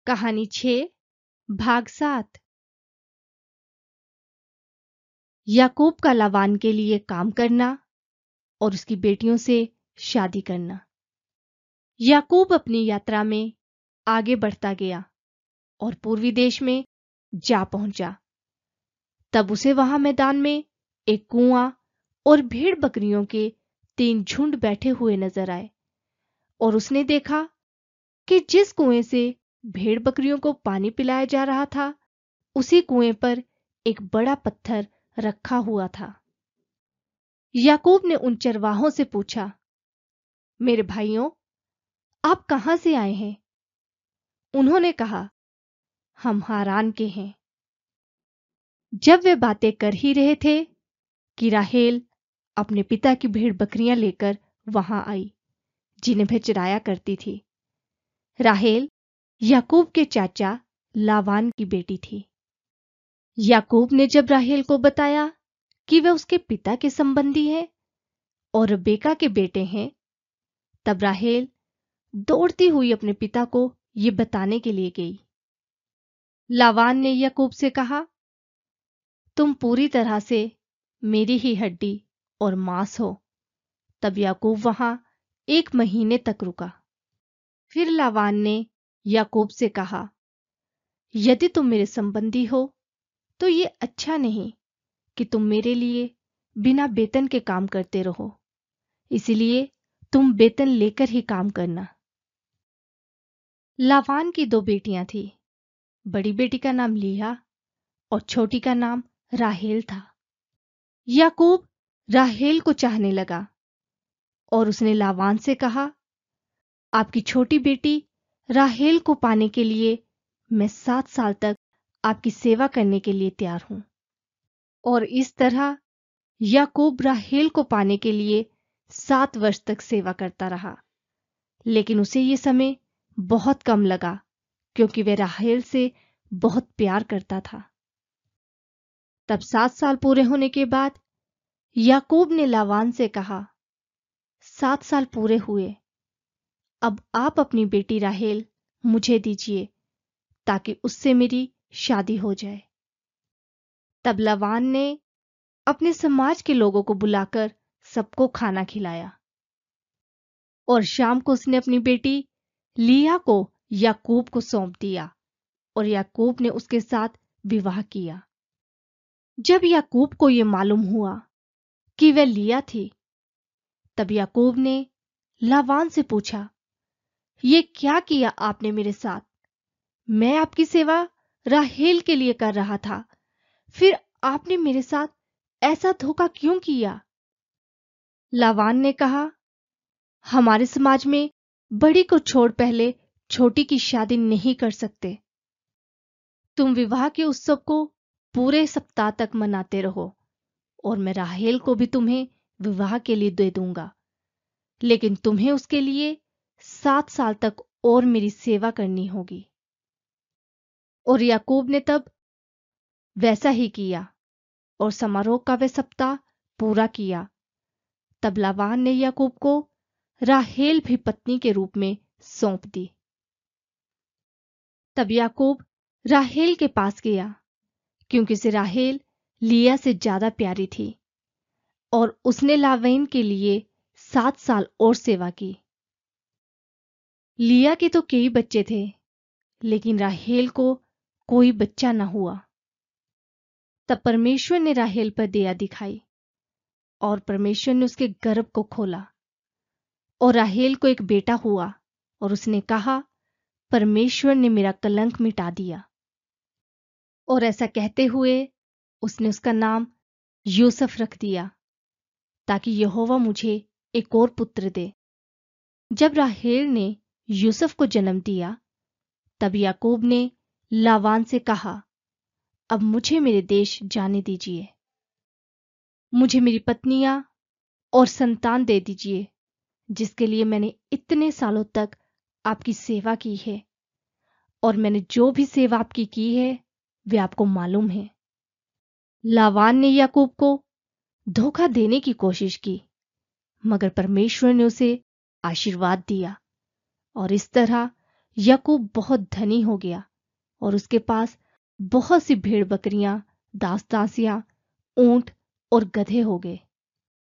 कहानी 6 भाग 7। याकूब का लाबान के लिए काम करना और उसकी बेटियों से शादी करना। याकूब अपनी यात्रा में आगे बढ़ता गया और पूर्वी देश में जा पहुंचा। तब उसे वहां मैदान में एक कुआं और भेड़ बकरियों के 3 झुंड बैठे हुए नजर आए और उसने देखा कि जिस कुएं से भेड़ बकरियों को पानी पिलाया जा रहा था, उसी कुएं पर एक बड़ा पत्थर रखा हुआ था। याकूब ने उन चरवाहों से पूछा, मेरे भाइयों, आप कहां से आए हैं? उन्होंने कहा, हम हारान के हैं। जब वे बातें कर ही रहे थे कि राहेल अपने पिता की भेड़ बकरियां लेकर वहां आई, जिन्हें वह चराया करती थी। राहेल याकूब के चाचा लाबान की बेटी थी। याकूब ने जब राहेल को बताया कि वे उसके पिता के संबंधी हैं और रबेका के बेटे हैं, तब राहेल दौड़ती हुई अपने पिता को यह बताने के लिए गई। लाबान ने याकूब से कहा, तुम पूरी तरह से मेरी ही हड्डी और मांस हो। तब याकूब वहां 1 महीने तक रुका। फिर लाबान ने याकूब से कहा, यदि तुम मेरे संबंधी हो तो ये अच्छा नहीं कि तुम मेरे लिए बिना वेतन के काम करते रहो, इसलिए तुम वेतन लेकर ही काम करना। लाबान की 2 बेटियां थी। बड़ी बेटी का नाम लिया और छोटी का नाम राहेल था। याकूब राहेल को चाहने लगा और उसने लाबान से कहा, आपकी छोटी बेटी राहेल को पाने के लिए मैं 7 साल तक आपकी सेवा करने के लिए तैयार हूं। और इस तरह याकूब राहेल को पाने के लिए 7 वर्ष तक सेवा करता रहा। लेकिन उसे यह समय बहुत कम लगा, क्योंकि वह राहेल से बहुत प्यार करता था। तब 7 साल पूरे होने के बाद याकूब ने लाबान से कहा, 7 साल पूरे हुए, अब आप अपनी बेटी राहेल मुझे दीजिए, ताकि उससे मेरी शादी हो जाए। तब लाबान ने अपने समाज के लोगों को बुलाकर सबको खाना खिलाया और शाम को उसने अपनी बेटी लिया को याकूब को सौंप दिया और याकूब ने उसके साथ विवाह किया। जब याकूब को यह मालूम हुआ कि वह लिया थी, तब याकूब ने लाबान से पूछा, ये क्या किया आपने मेरे साथ? मैं आपकी सेवा राहेल के लिए कर रहा था, फिर आपने मेरे साथ ऐसा धोखा क्यों किया? लाबान ने कहा, हमारे समाज में बड़ी को छोड़ पहले छोटी की शादी नहीं कर सकते। तुम विवाह के उत्सव को पूरे सप्ताह तक मनाते रहो और मैं राहेल को भी तुम्हें विवाह के लिए दे दूंगा, लेकिन तुम्हें उसके लिए 7 साल तक और मेरी सेवा करनी होगी। और याकूब ने तब वैसा ही किया और समारोह का वह सप्ताह पूरा किया। तब लाबान ने याकूब को राहेल भी पत्नी के रूप में सौंप दी। तब याकूब राहेल के पास गया, क्योंकि उसे राहेल लिया से ज्यादा प्यारी थी, और उसने लाबान के लिए 7 साल और सेवा की। लिया के तो कई बच्चे थे, लेकिन राहेल को कोई बच्चा न हुआ। तब परमेश्वर ने राहेल पर दया दिखाई और परमेश्वर ने उसके गर्भ को खोला और राहेल को एक बेटा हुआ, और उसने कहा, परमेश्वर ने मेरा कलंक मिटा दिया। और ऐसा कहते हुए उसने उसका नाम यूसुफ रख दिया, ताकि यहोवा मुझे एक और पुत्र दे। जब राहेल ने यूसुफ को जन्म दिया, तब याकूब ने लाबान से कहा, अब मुझे मेरे देश जाने दीजिए, मुझे मेरी पत्नियां और संतान दे दीजिए, जिसके लिए मैंने इतने सालों तक आपकी सेवा की है, और मैंने जो भी सेवा आपकी की है वे आपको मालूम है। लाबान ने याकूब को धोखा देने की कोशिश की, मगर परमेश्वर ने उसे आशीर्वाद दिया, और इस तरह याकूब बहुत धनी हो गया और उसके पास बहुत सी भेड़ बकरियां, दास दासियां, ऊंट और गधे हो गए।